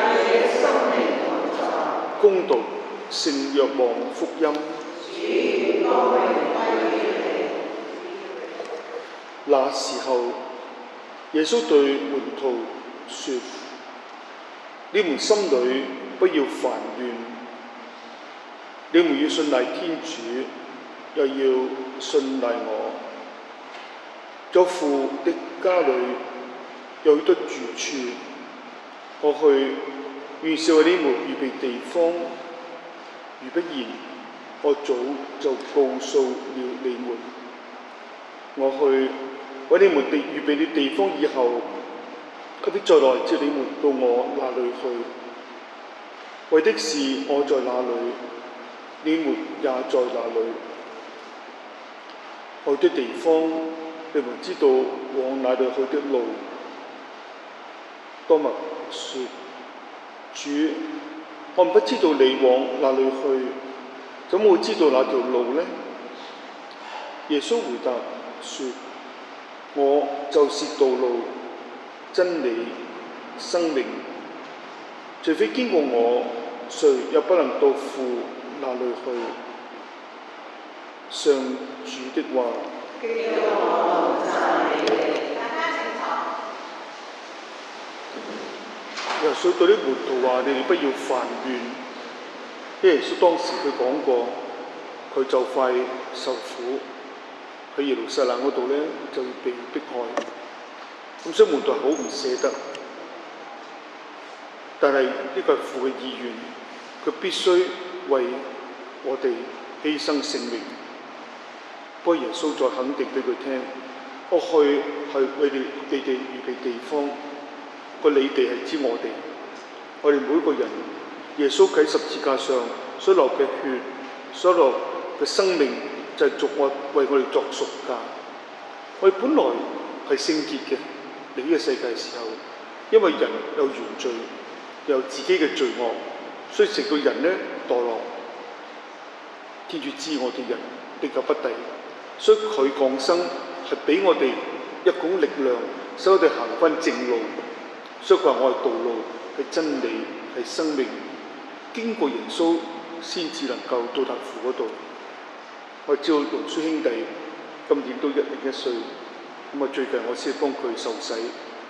恭讀聖若望福音。那時候，耶穌對門徒說：你們心裏不要煩亂，你們要信賴天主，又要信賴我。在父的家裏有許多住處，我去原是為你們預備地方。如不然，我早就告訴了你們。我去為你們預備了地方以後，我必再來接你們到我那裏去。為的是我在那裏，你們也在那裏。我的地方，你們知道往哪裏去的路。多默說：主，我不知道你往哪裏去，怎會知道那條路呢？耶穌回答說：我就是道路、真理、生命，除非經過我，誰也不能到父那裏去。上主的話。耶穌對啲門徒話：你哋不要煩亂，因為耶穌當時佢講過，佢就快受苦，喺耶路撒冷嗰度咧就要被迫害，咁所以門徒係好唔捨得。但係呢個係父嘅意願，佢必須為我哋犧牲性命。不過耶穌再肯定俾佢聽：我去係為你哋預備地方。個你哋係指我哋每個人，耶穌喺十字架上所流嘅血，所流嘅生命就係為我哋作贖價。我哋本來係聖潔嘅，嚟呢個世界嘅時候，因為人有原罪，有自己嘅罪惡，所以成個人咧墮落。天主知我哋人歷久不第，所以佢降生係俾我哋一股力量，使我哋行翻正路。所以佢話：我係道路，係真理，係生命。經過耶穌先至能夠到達父嗰度。我知道龍書兄弟今年都101歲，最近我先幫佢受洗。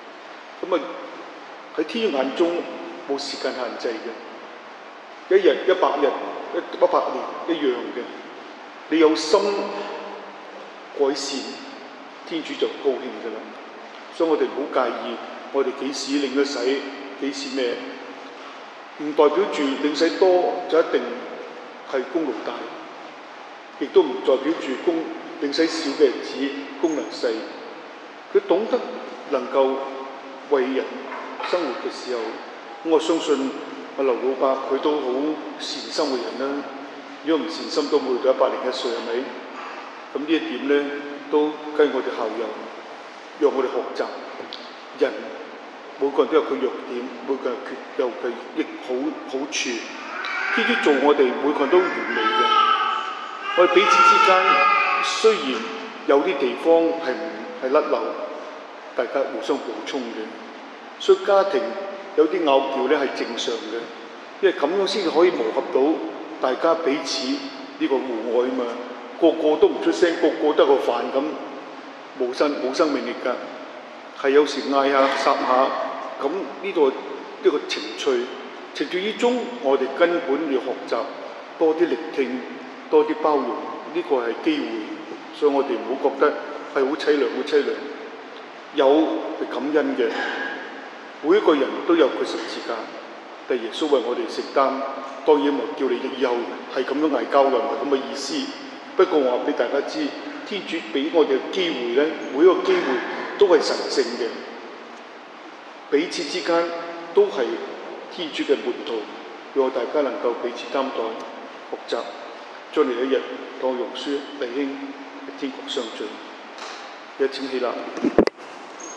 喺天主眼中冇時間限制嘅，一日100日100年一樣嘅。你有心改善，天主就高興㗎啦。所以我哋唔好介意。我哋幾時領咗洗，幾時咩？唔代表住領洗多就一定係功勞大，亦都唔代表住領洗少嘅日子功能細。佢懂得能夠為人生活嘅時候，我相信阿劉老伯佢都好善心嘅人啦。如果唔善心都冇到101歲，係咪？咁呢一點咧都跟我哋效尤，讓我哋學習。人每個人都有佢弱點，每個人有佢亦好處。天主做我哋每個人都完美嘅，我哋彼此之間雖然有啲地方係甩漏，大家互相補充嘅，所以家庭有啲拗撬咧係正常嘅，因為咁樣先可以磨合到大家彼此呢個互愛嘛。個個都唔出聲，個個都係個飯咁，冇生命力㗎。係有時嗌下霎下，咁呢個情趣之中，我哋根本要學習多啲聆聽，多啲包容，呢個係機會。所以我哋唔好覺得係好凄涼。有係感恩嘅，每一個人都有佢十字架，但耶穌為我哋承擔。當然唔係叫你以後係咁樣嗌交嘅，唔係咁嘅意思。不過我話俾大家知，天主俾我哋嘅機會咧，每一個機會都係神聖嘅，彼此之間都係天主嘅門徒，讓大家能夠彼此擔待、學習，將來一日當用書弟兄喺天國相聚。一請起立。